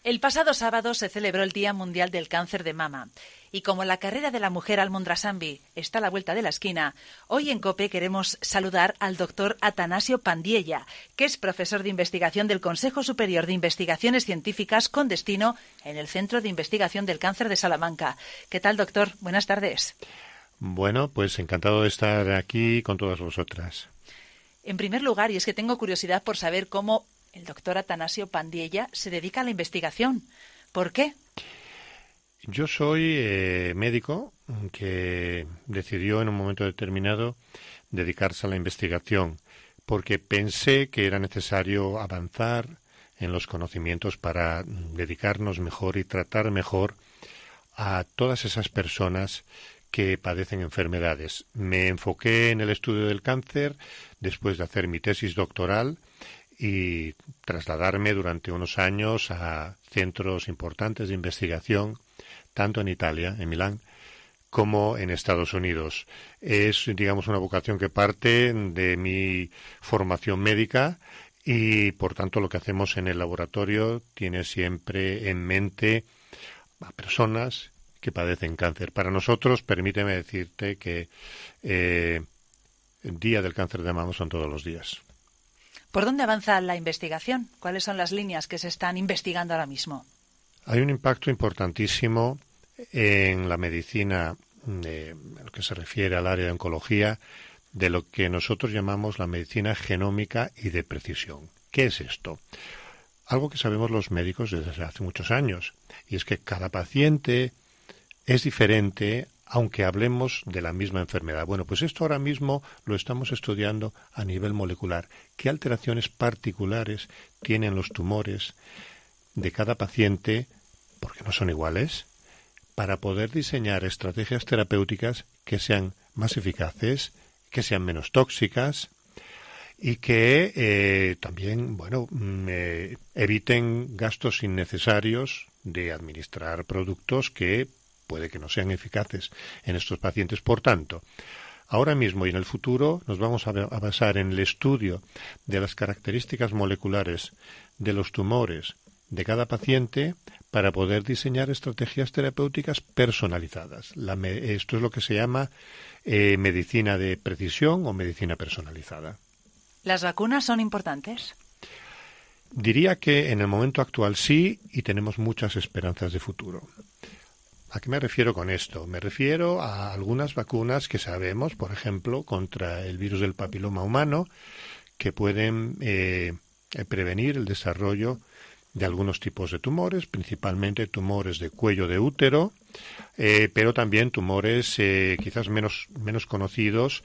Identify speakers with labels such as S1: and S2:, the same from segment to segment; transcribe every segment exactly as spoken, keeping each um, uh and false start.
S1: El pasado sábado se celebró el Día Mundial del Cáncer de Mama. Y como la carrera de la mujer Almondrasambi está a la vuelta de la esquina, hoy en COPE queremos saludar al doctor Atanasio Pandiella, que es profesor de investigación del Consejo Superior de Investigaciones Científicas con destino en el Centro de Investigación del Cáncer de Salamanca. ¿Qué tal, doctor? Buenas tardes.
S2: Bueno, pues encantado de estar aquí con todas vosotras.
S1: En primer lugar, y es que tengo curiosidad por saber cómo el doctor Atanasio Pandiella se dedica a la investigación. ¿Por qué?
S2: Yo soy eh, médico que decidió en un momento determinado dedicarse a la investigación porque pensé que era necesario avanzar en los conocimientos para dedicarnos mejor y tratar mejor a todas esas personas que padecen enfermedades. Me enfoqué en el estudio del cáncer después de hacer mi tesis doctoral y trasladarme durante unos años a centros importantes de investigación, tanto en Italia, en Milán, como en Estados Unidos. Es, digamos, una vocación que parte de mi formación médica y, por tanto, lo que hacemos en el laboratorio tiene siempre en mente a personas que padecen cáncer. Para nosotros, permíteme decirte que eh, el Día del Cáncer de Mama son todos los días.
S1: ¿Por dónde avanza la investigación? ¿Cuáles son las líneas que se están investigando ahora mismo?
S2: Hay un impacto importantísimo en la medicina, de lo que se refiere al área de oncología, de lo que nosotros llamamos la medicina genómica y de precisión. ¿Qué es esto? Algo que sabemos los médicos desde hace muchos años, y es que cada paciente es diferente, aunque hablemos de la misma enfermedad. Bueno, pues esto ahora mismo lo estamos estudiando a nivel molecular. ¿Qué alteraciones particulares tienen los tumores de cada paciente, porque no son iguales, para poder diseñar estrategias terapéuticas que sean más eficaces, que sean menos tóxicas y que eh, también, bueno, eh, eviten gastos innecesarios de administrar productos que puede que no sean eficaces en estos pacientes. Por tanto, ahora mismo y en el futuro nos vamos a basar en el estudio de las características moleculares de los tumores de cada paciente para poder diseñar estrategias terapéuticas personalizadas. La me- esto es lo que se llama eh, medicina de precisión o medicina personalizada.
S1: ¿Las vacunas son importantes?
S2: Diría que en el momento actual sí, y tenemos muchas esperanzas de futuro. ¿A qué me refiero con esto? Me refiero a algunas vacunas que sabemos, por ejemplo, contra el virus del papiloma humano, que pueden eh, prevenir el desarrollo de algunos tipos de tumores, principalmente tumores de cuello de útero, eh, pero también tumores eh, quizás menos, menos conocidos.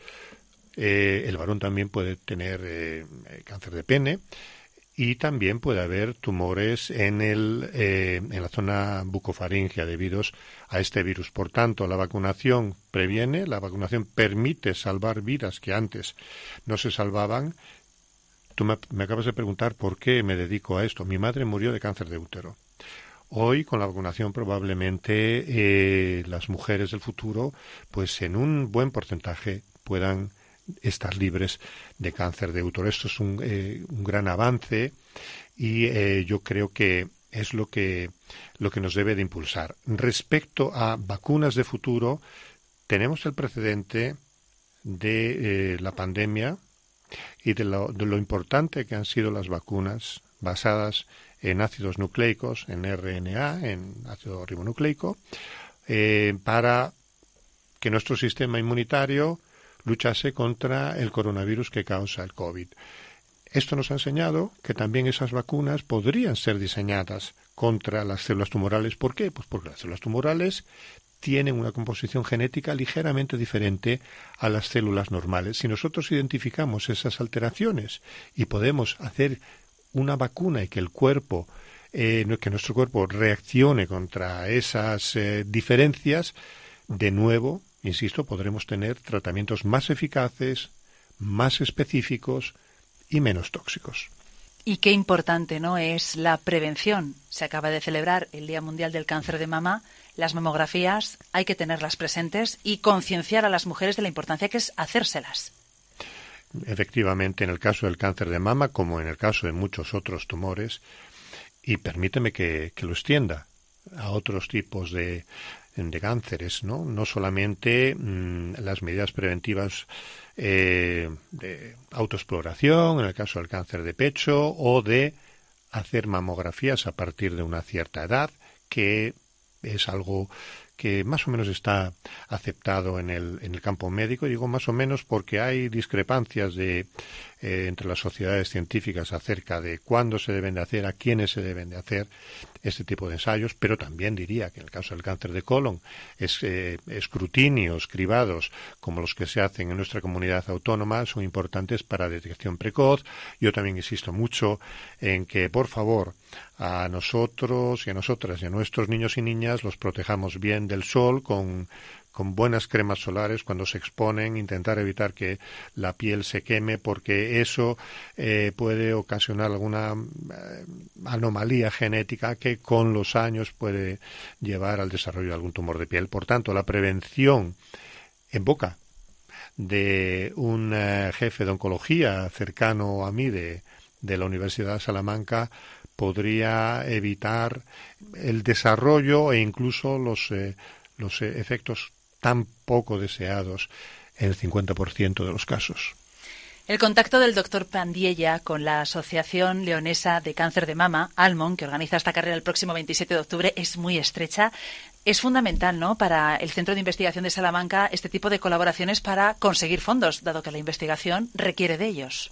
S2: Eh, el varón también puede tener eh, cáncer de pene. Y también puede haber tumores en, el, eh, en la zona bucofaringea debido a este virus. Por tanto, la vacunación previene, la vacunación permite salvar vidas que antes no se salvaban. Tú me, me acabas de preguntar por qué me dedico a esto. Mi madre murió de cáncer de útero. Hoy, con la vacunación, probablemente eh, las mujeres del futuro, pues en un buen porcentaje puedan estar libres de cáncer de útero. Esto es un, eh, un gran avance y eh, yo creo que es lo que, lo que nos debe de impulsar. Respecto a vacunas de futuro, tenemos el precedente de eh, la pandemia y de lo, de lo importante que han sido las vacunas basadas en ácidos nucleicos, en R N A, en ácido ribonucleico, eh, para que nuestro sistema inmunitario luchase contra el coronavirus que causa el COVID. Esto nos ha enseñado que también esas vacunas podrían ser diseñadas contra las células tumorales. ¿Por qué? Pues porque las células tumorales tienen una composición genética ligeramente diferente a las células normales. Si nosotros identificamos esas alteraciones y podemos hacer una vacuna y que el cuerpo, eh, que nuestro cuerpo reaccione contra esas eh, diferencias, de nuevo, insisto, podremos tener tratamientos más eficaces, más específicos y menos tóxicos.
S1: Y qué importante, ¿no?, es la prevención. Se acaba de celebrar el Día Mundial del Cáncer de Mama. Las mamografías hay que tenerlas presentes y concienciar a las mujeres de la importancia que es hacérselas.
S2: Efectivamente, en el caso del cáncer de mama, como en el caso de muchos otros tumores, y permíteme que, que lo extienda a otros tipos de, de cánceres, ¿no? No solamente mmm, las medidas preventivas eh, de autoexploración, en el caso del cáncer de pecho, o de hacer mamografías a partir de una cierta edad, que es algo que más o menos está aceptado en el, en el campo médico. Digo más o menos porque hay discrepancias de, eh, entre las sociedades científicas acerca de cuándo se deben de hacer, a quiénes se deben de hacer este tipo de ensayos, pero también diría que en el caso del cáncer de colon, es, eh, escrutinios cribados como los que se hacen en nuestra comunidad autónoma son importantes para detección precoz. Yo también insisto mucho en que, por favor, a nosotros y a nosotras y a nuestros niños y niñas los protejamos bien del sol con, con buenas cremas solares cuando se exponen, intentar evitar que la piel se queme, porque eso eh, puede ocasionar alguna eh, anomalía genética que con los años puede llevar al desarrollo de algún tumor de piel. Por tanto, la prevención en boca de un eh, jefe de oncología cercano a mí de, de la Universidad de Salamanca podría evitar el desarrollo e incluso los, eh, los eh, efectos tan poco deseados en el cincuenta por ciento de los casos.
S1: El contacto del doctor Pandiella con la Asociación Leonesa de Cáncer de Mama, ALMON, que organiza esta carrera el próximo veintisiete de octubre, es muy estrecha. Es fundamental, ¿no?, para el Centro de Investigación de Salamanca este tipo de colaboraciones para conseguir fondos, dado que la investigación requiere de ellos.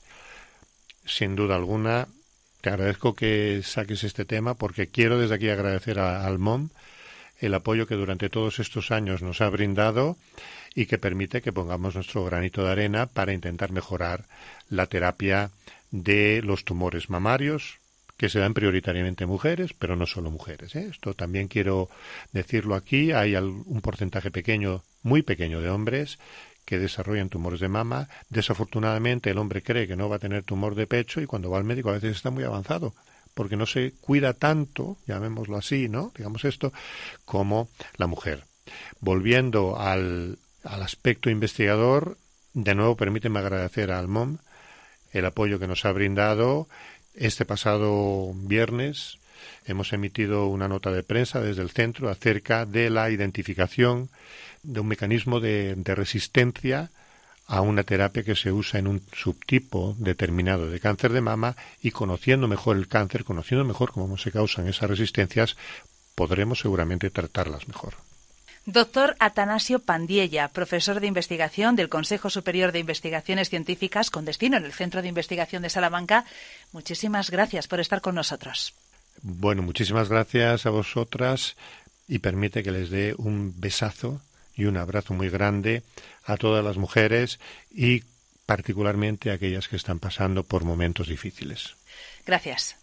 S2: Sin duda alguna. Te agradezco que saques este tema porque quiero desde aquí agradecer a ALMON el apoyo que durante todos estos años nos ha brindado y que permite que pongamos nuestro granito de arena para intentar mejorar la terapia de los tumores mamarios, que se dan prioritariamente mujeres, pero no solo mujeres, ¿eh? Esto también quiero decirlo aquí. Hay un porcentaje pequeño, muy pequeño de hombres que desarrollan tumores de mama. Desafortunadamente el hombre cree que no va a tener tumor de pecho y cuando va al médico a veces está muy avanzado porque no se cuida tanto, llamémoslo así, ¿no?, digamos esto, como la mujer. Volviendo al, al aspecto investigador, de nuevo permíteme agradecer a ALMON el apoyo que nos ha brindado. Este pasado viernes hemos emitido una nota de prensa desde el centro acerca de la identificación de un mecanismo de, de resistencia a una terapia que se usa en un subtipo determinado de cáncer de mama, y conociendo mejor el cáncer, conociendo mejor cómo se causan esas resistencias, podremos seguramente tratarlas mejor.
S1: Doctor Atanasio Pandiella, profesor de investigación del Consejo Superior de Investigaciones Científicas con destino en el Centro de Investigación de Salamanca, muchísimas gracias por estar con nosotros.
S2: Bueno, muchísimas gracias a vosotras y permite que les dé un besazo y un abrazo muy grande a todas las mujeres y particularmente a aquellas que están pasando por momentos difíciles.
S1: Gracias.